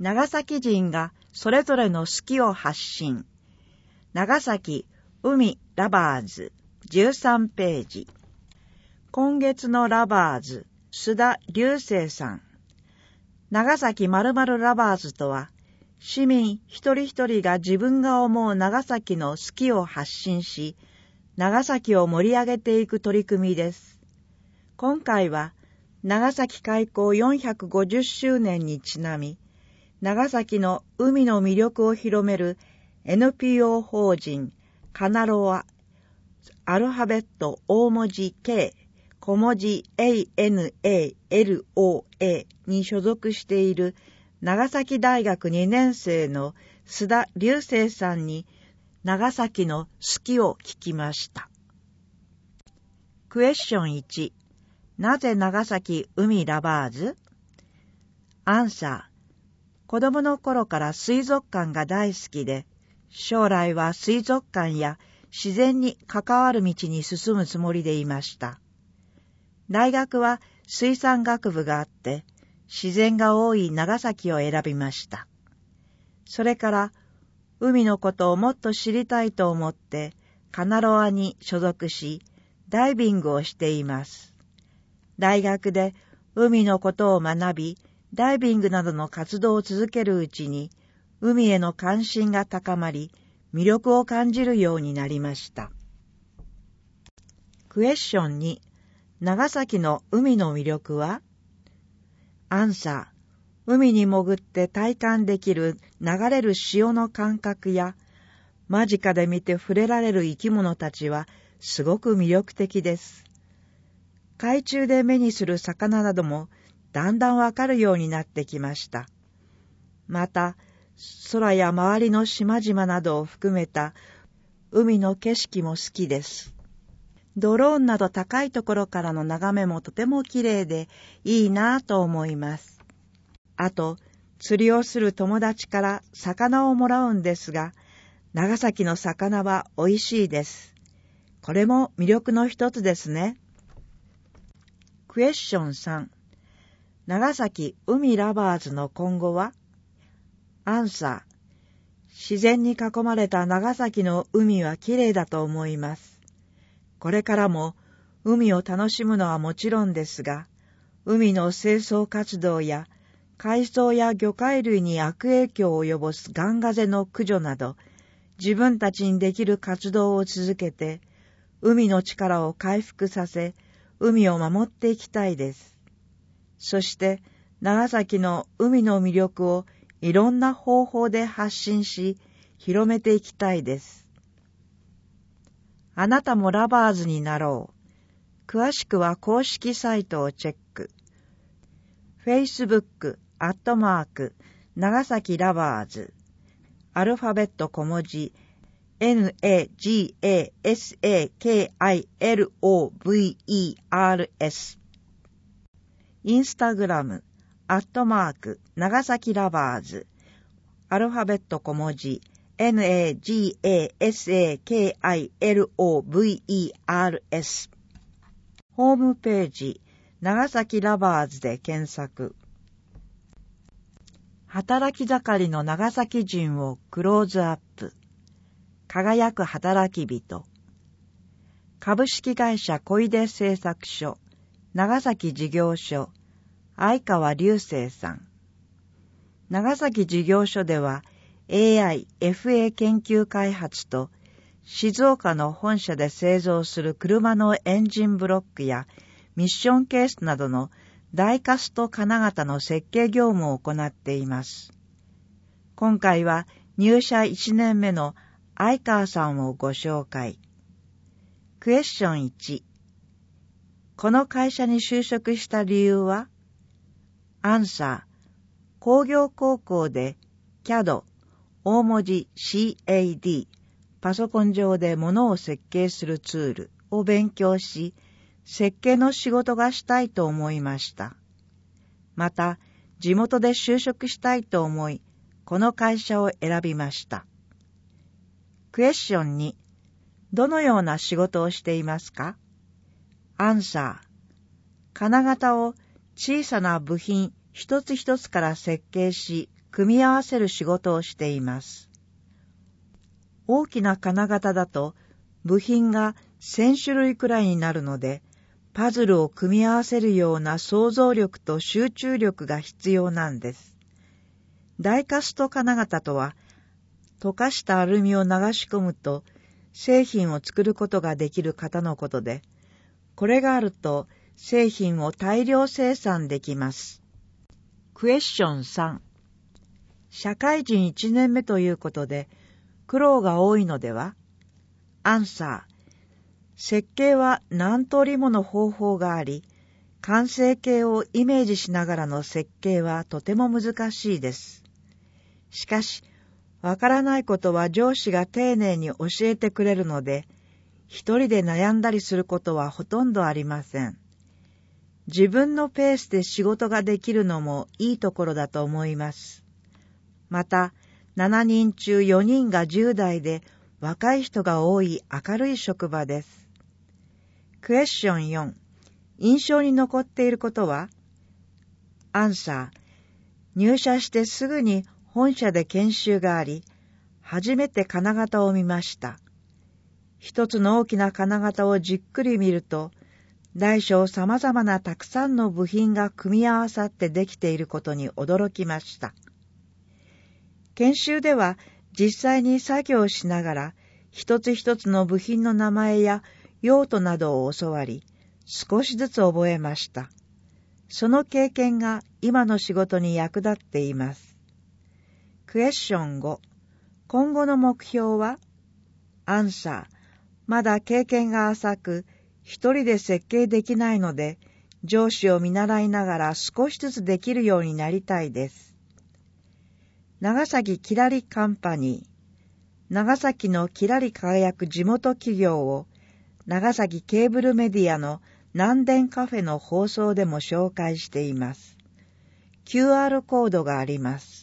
長崎人がそれぞれの好きを発信。長崎海ラバーズ13ページ。今月のラバーズ、須田隆生さん。長崎〇〇ラバーズとは、市民一人一人が自分が思う長崎の好きを発信し、長崎を盛り上げていく取り組みです。今回は、長崎開港450周年にちなみ、長崎の海の魅力を広める NPO 法人カナロア、アルファベット大文字 K、小文字 ANALOA に所属している長崎大学2年生の須田隆生さんに長崎の好きを聞きました。クエスチョン1、なぜ長崎海ラバーズ？アンサー、子供の頃から水族館が大好きで、将来は水族館や自然に関わる道に進むつもりでいました。大学は水産学部があって、自然が多い長崎を選びました。それから海のことをもっと知りたいと思ってカナロアに所属し、ダイビングをしています。大学で海のことを学び、ダイビングなどの活動を続けるうちに、海への関心が高まり、魅力を感じるようになりました。クエスチョン2、長崎の海の魅力は？アンサー、海に潜って体感できる流れる潮の感覚や、間近で見て触れられる生き物たちはすごく魅力的です。海中で目にする魚などもだんだんわかるようになってきました。また、空や周りの島々などを含めた海の景色も好きです。ドローンなど高いところからの眺めもとても綺麗でいいなぁと思います。あと、釣りをする友達から魚をもらうんですが、長崎の魚は美味しいです。これも魅力の一つですね。クエスチョン3、長崎海ラバーズの今後は？アンサー、自然に囲まれた長崎の海はきれいだと思います。これからも海を楽しむのはもちろんですが、海の清掃活動や海藻や魚介類に悪影響を及ぼすガンガゼの駆除など、自分たちにできる活動を続けて、海の力を回復させ、海を守っていきたいです。そして、長崎の海の魅力をいろんな方法で発信し、広めていきたいです。あなたもラバーズになろう。詳しくは公式サイトをチェック。Facebook長崎ラバーズ。アルファベット小文字NAGASAKILOVERS。インスタグラム長崎ラバーズ。アルファベット小文字NAGASAKILOVERS。ホームページ長崎ラバーズで検索。働き盛りの長崎人をクローズアップ。輝く働き人。株式会社小出製作所長崎事業所相川隆生さん。長崎事業所では AI、FA 研究開発と静岡の本社で製造する車のエンジンブロックやミッションケースなどのダイカスト金型の設計業務を行っています。今回は入社1年目の相川さんをご紹介。クエスチョン1、この会社に就職した理由は？アンサー、工業高校で CAD、大文字 CAD、パソコン上で物を設計するツールを勉強し、設計の仕事がしたいと思いました。また、地元で就職したいと思い、この会社を選びました。クエスチョン2、どのような仕事をしていますか？アンサー、金型を小さな部品一つ一つから設計し、 組み合わせる仕事をしています。大きな金型だと部品が1000種類くらいになるので、パズルを組み合わせるような想像力と集中力が必要なんです。ダイカスト金型とは、溶かしたアルミを流し込むと製品を作ることができる型のことで、これがあると製品を大量生産できます。クエスチョン3。社会人1年目ということで苦労が多いのでは？アンサー。設計は何通りもの方法があり、完成形をイメージしながらの設計はとても難しいです。しかし、わからないことは上司が丁寧に教えてくれるので、一人で悩んだりすることはほとんどありません。自分のペースで仕事ができるのもいいところだと思います。また、7人中4人が10代で若い人が多い明るい職場です。クエスチョン4。印象に残っていることは？アンサー。入社してすぐに本社で研修があり、初めて金型を見ました。一つの大きな金型をじっくり見ると、大小様々なたくさんの部品が組み合わさってできていることに驚きました。研修では実際に作業しながら、一つ一つの部品の名前や用途などを教わり、少しずつ覚えました。その経験が今の仕事に役立っています。クエスチョン5。今後の目標は？アンサー。まだ経験が浅く、一人で設計できないので、上司を見習いながら少しずつできるようになりたいです。長崎きらりカンパニー。長崎のきらり輝く地元企業を、長崎ケーブルメディアの南電カフェの放送でも紹介しています。QR コードがあります。